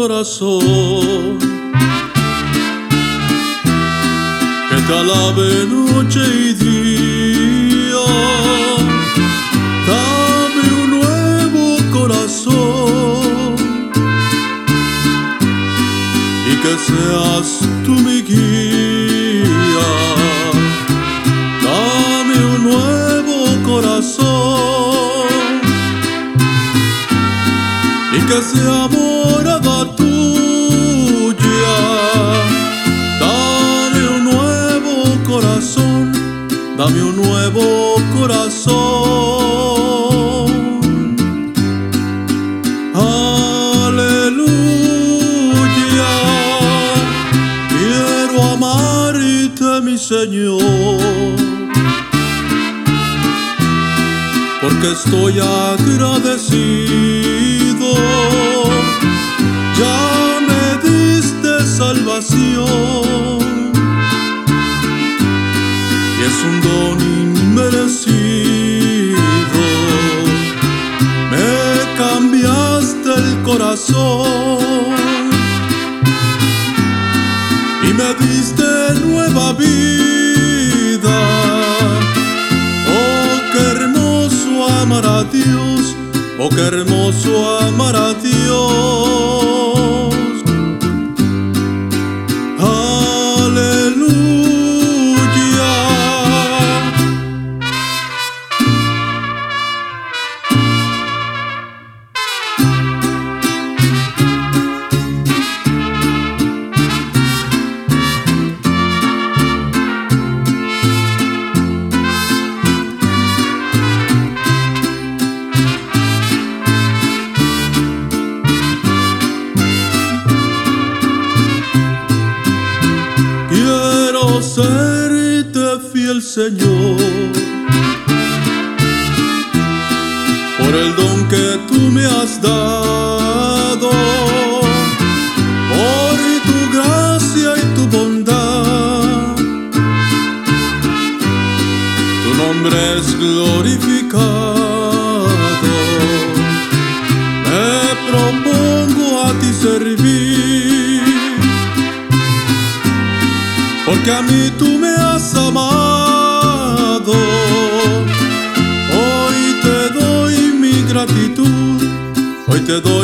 corazón, que te alabe noche y día. Dame un nuevo corazón y que seas tú mi guía. Dame un nuevo corazón y que sea morada tuya. Dame un nuevo corazón, dame un nuevo corazón. Aleluya, quiero amarte, mi Señor, porque estoy agradecido. Ya me diste salvación y es un don inmerecido. Me cambiaste el corazón y me diste nueva vida. Oh, qué hermoso amar a Dios, oh, qué hermoso amar a Dios. Aleluya. Quiero serte fiel, Señor, por el don que tú me has dado, por tu gracia y tu bondad. Tu nombre es glorificado. Me propongo a ti servir, porque a mí tú me has amado. Hoy te doy mi gratitud, hoy te doy